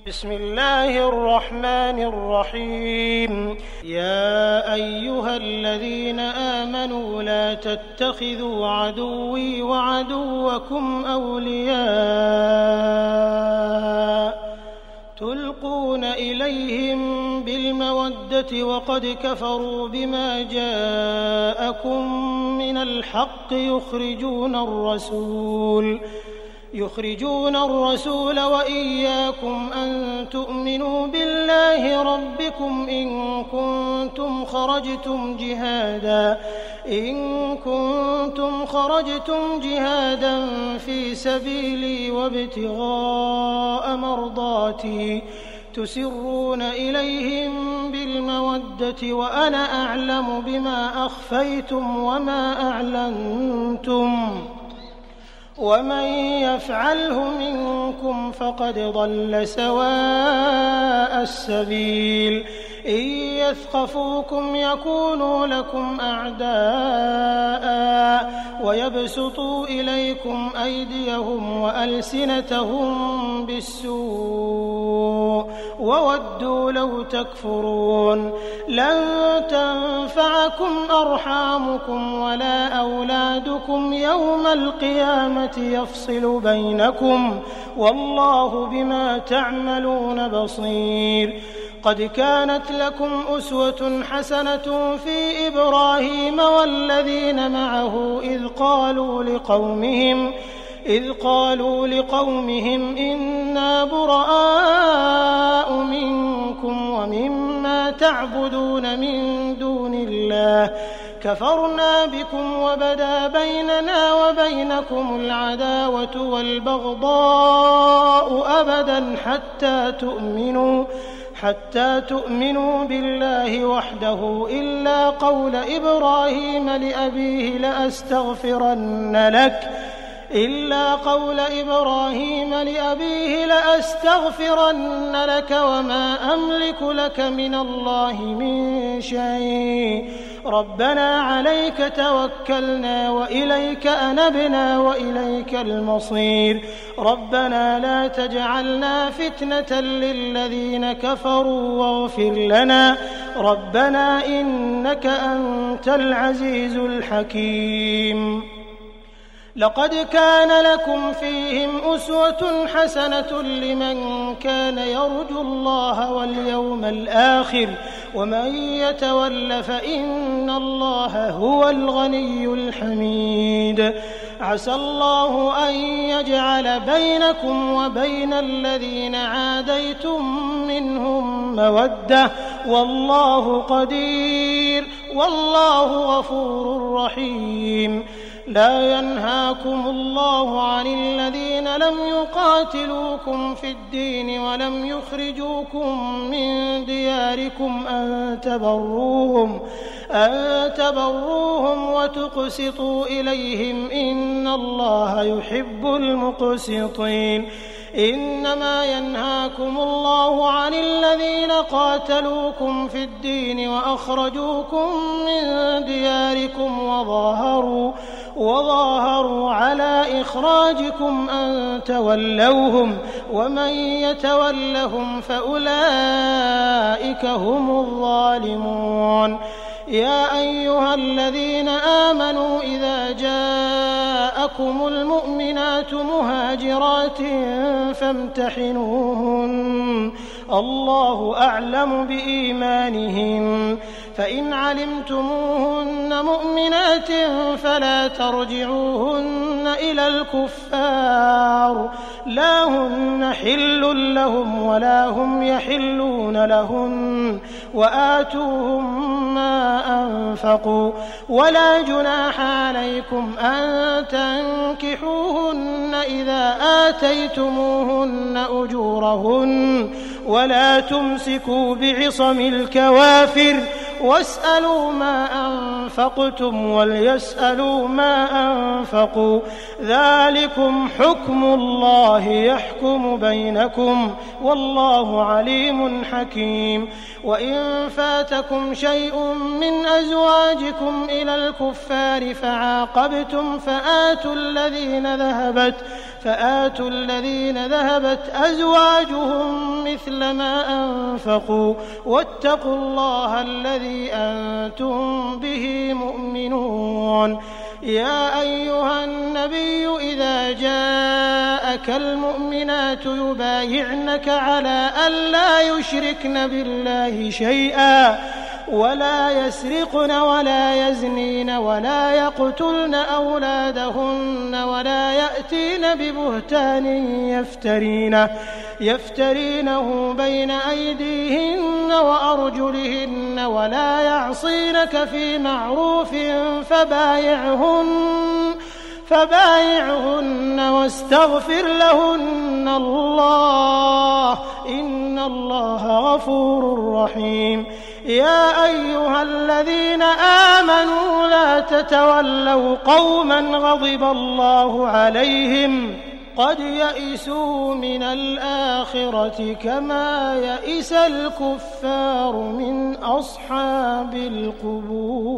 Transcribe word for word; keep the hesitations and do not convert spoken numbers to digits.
بسم الله الرحمن الرحيم. يا أيها الذين آمنوا لا تتخذوا عدوي وعدوكم أولياء تلقون إليهم بالمودة وقد كفروا بما جاءكم من الحق يخرجون الرسول يخرجون الرسول وإياكم أن تؤمنوا بالله ربكم إن كنتم خرجتم جهادا إن كنتم خرجتم جهادا في سبيلي وابتغاء مرضاتي تسرون إليهم بالمودة وأنا أعلم بما أخفيتم وما أعلنتم ومن يفعله منكم فقد ضل سواء السبيل. إن يثقفوكم يكونوا لكم أعداء ويبسطوا إليكم أيديهم وألسنتهم بالسوء وودوا لو تكفرون. لن تنفعكم أرحامكم ولا أولادكم يوم القيامة يفصل بينكم والله بما تعملون بصير. قد كانت لكم أسوة حسنة في إبراهيم والذين معه إذ قالوا لقومهم إذ قالوا لقومهم إنا براء منكم ومما تعبدون من دون الله كفرنا بكم وبدا بيننا وبينكم العداوة والبغضاء أبدا حتى تؤمنوا حتى تؤمنوا بالله وحده إلا قول إبراهيم لأبيه لأستغفرن لك إلا قول إبراهيم لأبيه لأستغفرن لك وما أملك لك من الله من شيء ربنا عليك توكلنا وإليك أنبنا وإليك المصير ربنا لا تجعلنا فتنة للذين كفروا واغفر لنا ربنا إنك أنت العزيز الحكيم. لقد كان لكم فيهم أسوة حسنة لمن كان يرجو الله واليوم الآخر ومن يتول فإن الله هو الغني الحميد. عسى الله أن يجعل بينكم وبين الذين عاديتم منهم مودة والله قدير والله غفور رحيم. لا ينهاكم الله عن الذين لم يقاتلوكم في الدين ولم يخرجوكم من دياركم أن تبروهم أن تبروهم وتقسطوا إليهم إن الله يحب المقسطين. إنما ينهاكم الله عن الذين قاتلوكم في الدين وأخرجوكم من دياركم وظاهروا وظاهروا على إخراجكم أن تولوهم ومن يتولهم فأولئك هم الظالمون. يا أيها الذين آمنوا إذا جاءكم المؤمنات مهاجرات فامتحنوهن الله أعلم بإيمانهن فإن علمتموهن مؤمنات فلا ترجعوهن إلى الكفار لا هن حل لهم ولا هم يحلون لهن وآتوهم ما أنفقوا ولا جناح عليكم أن تنكحوهن إذا آتيتموهن أجورهن ولا تمسكوا بعصم الكوافر واسألوا ما أنفقوا أنفقتم وليسألوا ما أنفقوا ذلكم حكم الله يحكم بينكم والله عليم حكيم وإن فاتكم شيء من أزواجكم إلى الكفار فعاقبتم فآتوا الذين ذهبت فآتوا الذين ذهبت أزواجهم مثل ما أنفقوا واتقوا الله الذي أنتم به مؤمنون يا أيها النبي إذا جاءك المؤمنات يبايعنك على أن لا يشركن بالله شيئا ولا يسرقن ولا يزنين ولا يقتلن أولادهن ولا يأتين ببهتان يفترينه, يفترينه بين أيديهن وأرجلهن ولا يعصينك في معروف فبايعهن فبايعهن واستغفر لهن الله إن الله غفور رحيم يا أيها الذين آمنوا لا تتولوا قوما غضب الله عليهم قد يئسوا من الآخرة كما يئس الكفار من أصحاب القبور.